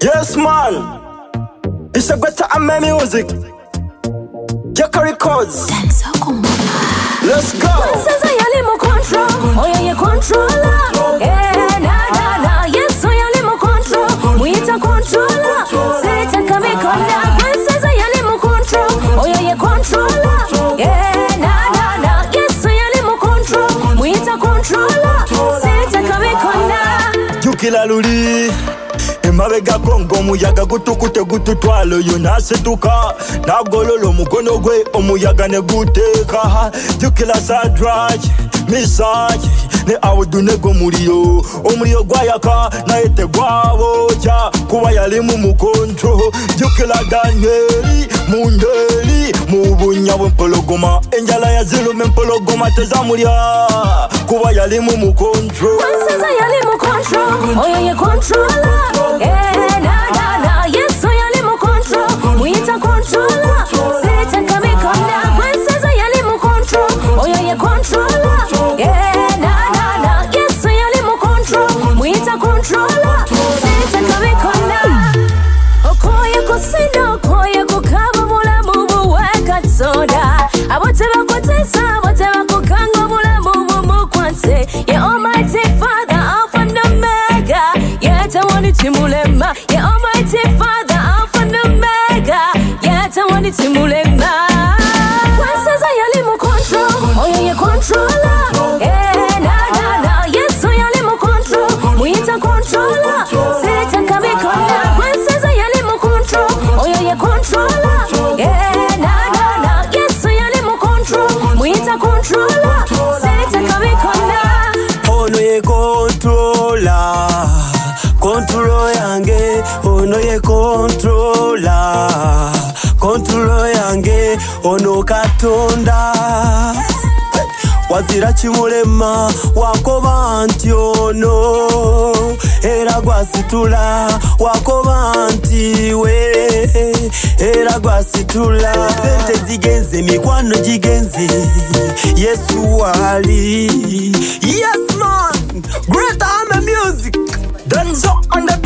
Yes, man. It's a better Ame music. Jacka Records. Let's go. Sasa yali mo control. Oh yeah, you controller. Yeah, na. Yes, so yali mo control. Muita controller. Seta kami konda. Sasa yali mo control. Oh yeah, you controller. Yeah, na. Yes, so yali mo control. Muita controller. Seta kami konda. Jukila luli. Mabega kongo muyaga gutukute gututwalo yunasetuka nagololo mukono gwe omuyaga ne guteka jukila sadraj misaj ne awudunego omuriyo gwayaka na ete gwaboja kuba yali mu mukontro jukila Danieli mundeli mubunya bwempologoma enjala ya zilume mpologoma tezamulya kuba yali mu mukontro sasa yali mu control oh yeah you controller. Yeah, na. Yes, so yali mo control. Muita controller. Seta kami konda. Princess yali mo control. Oh yeah, you controller. Yeah, na. Yes, so yali mo control. Muita controller. Seta kami konda. Okoye kusino, okoye kukaba mula mumu weka soda. Abote bakotesa, abote bakukanga mula mumu kwanse. Yeah, Almighty Father, Alpha and Omega. Yeah, tawani timulema. Yeah, Almighty Father, Alpha and Omega. Yeah, tawani timulema. Princess yali mo control. Oh yeah, you controller. Yeah, na. Yes, so yali mo control. Muita controller. Seta kami konda. Princess yali mo control. Oh yeah, you controller. Yeah, na. Yes, so yali mo control. Muita controller. Seta kami konda. Ono ye controller. Control yange, ono ye controller. Control yange, ono katonda. Wazira chimulema, wakoba nti ono. Era gwasitula, wakoba nti we. Era gwasitula. Sente zigenze, mikwano jigenze. Yesu wali. Yes man, great Ame music. Denzo on the